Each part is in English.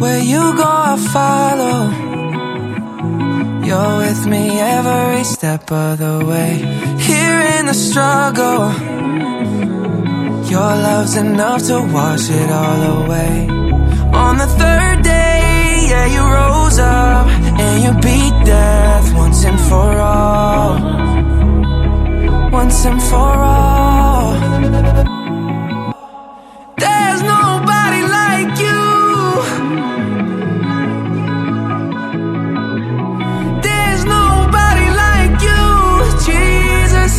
Where you go, I follow. You're with me every step of the way. Here in the struggle, your love's enough to wash it all away. On the third day, yeah, you rose up and you beat death once and for all. Once and for all. There's nobody like you. There's nobody like you, Jesus.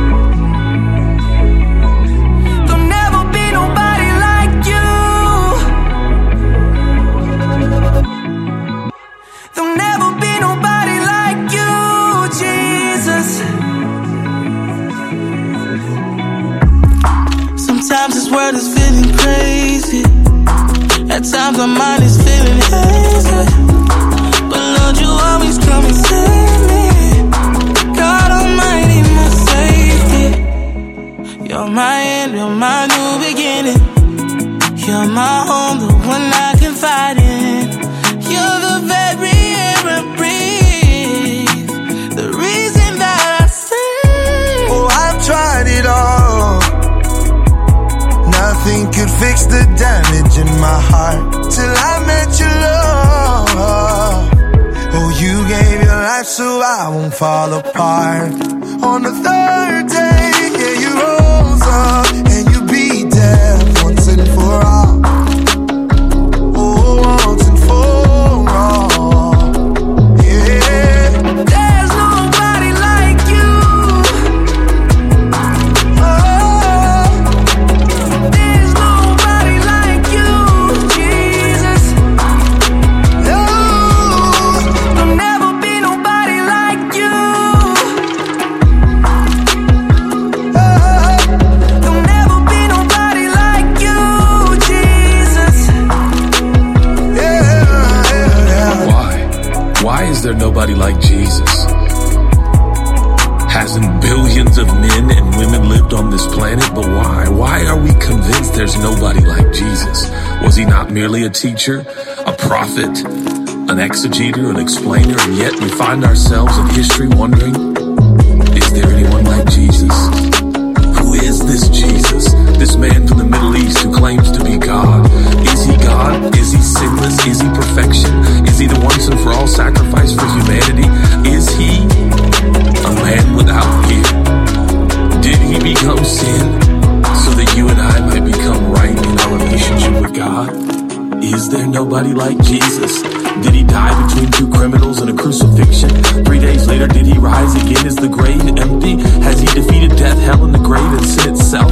There'll never be nobody like you. There'll never be nobody like you, Jesus. Sometimes this world is feeling crazy. At times my mind is feeling hazy. But Lord, you always come and save me. God Almighty, my safety. You're my end, you're my new beginning. You're my home, the one I confide in. You're the very air I breathe, the reason that I sing. Oh, I've tried it all. Nothing could fix the damage in my heart till I met your love. Oh, you gave your life so I won't fall apart. On the third day, yeah, you rose up and you beat death once and for all. Oh, once and for all. Yeah. There's nobody like you. Oh, there's nobody like you, Jesus. No. There'll never be nobody like you. There'll never be nobody like you, Jesus. Yeah. Why is there nobody like Jesus? Hasn't billions of men and women lived on this planet? But why? Why are we convinced there's nobody like Jesus? Was he not merely a teacher, a prophet, an exegeter, an explainer? And yet we find ourselves in history wondering, is there anyone like Jesus? Who is this Jesus? This man from the Middle East who claims to be God. Is he God? Is he sinless? Is he perfection? Is he the once and for all sacrifice for humanity? Is he a man without fear? Did he become sin so that you and I might become right in our relationship with God? Is there nobody like Jesus? Did he die between two criminals and a crucifixion? 3 days later, did he rise again? Is the grave empty? Has he defeated death, hell, and the grave and sin itself?